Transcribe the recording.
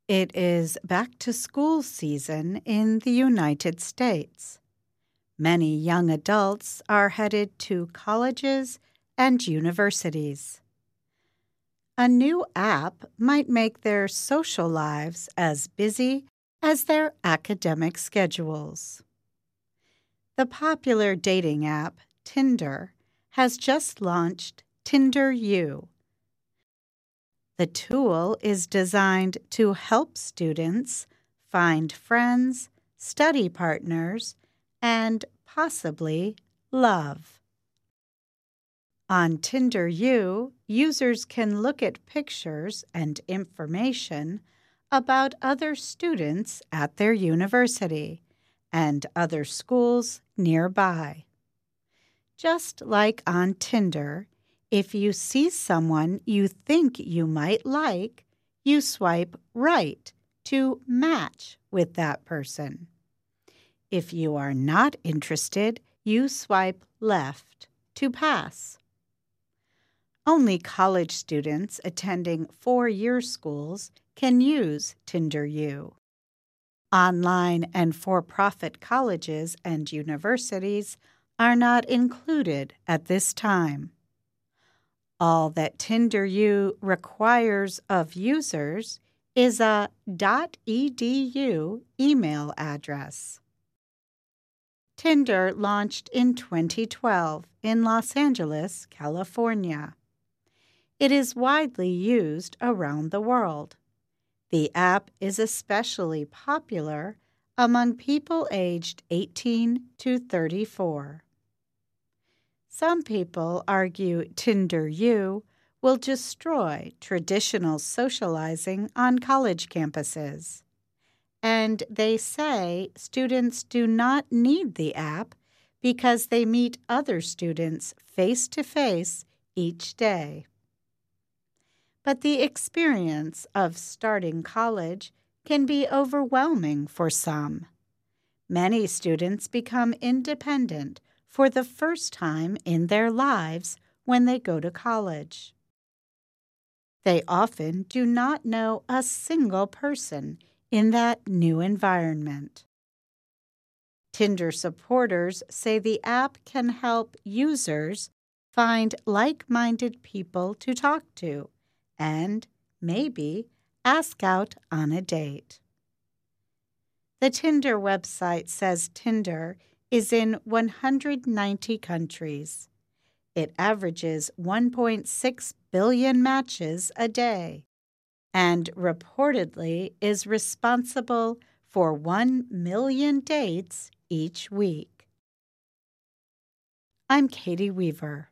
It is back to school season in the United States. Many young adults are headed to colleges and universities. A new app might make their social lives as busy as their academic schedules. The popular dating app Tinder has just launched Tinder U. The tool is designed to help students find friends, study partners, and possibly love. On Tinder U, users can look at pictures and information about other students at their university and other schools nearby. Just like on Tinder, if you see someone you think you might like, you swipe right to match with that person. If you are not interested, you swipe left to pass. Only college students attending four-year schools can use Tinder U. Online and for-profit colleges and universities are not included at this time. All that Tinder U requires of users is a .edu email address. Tinder launched in 2012 in Los Angeles, California. It is widely used around the world. The app is especially popular among people aged 18 to 34. Some people argue Tinder U will destroy traditional socializing on college campuses. And they say students do not need the app because they meet other students face-to-face each day. But the experience of starting college can be overwhelming for some. Many students become independent for the first time in their lives when they go to college. They often do not know a single person in that new environment. Tinder supporters say the app can help users find like-minded people to talk to and maybe ask out on a date. The Tinder website says Tinder is in 190 countries. It averages 1.6 billion matches a day and reportedly is responsible for 1 million dates each week. I'm Katie Weaver.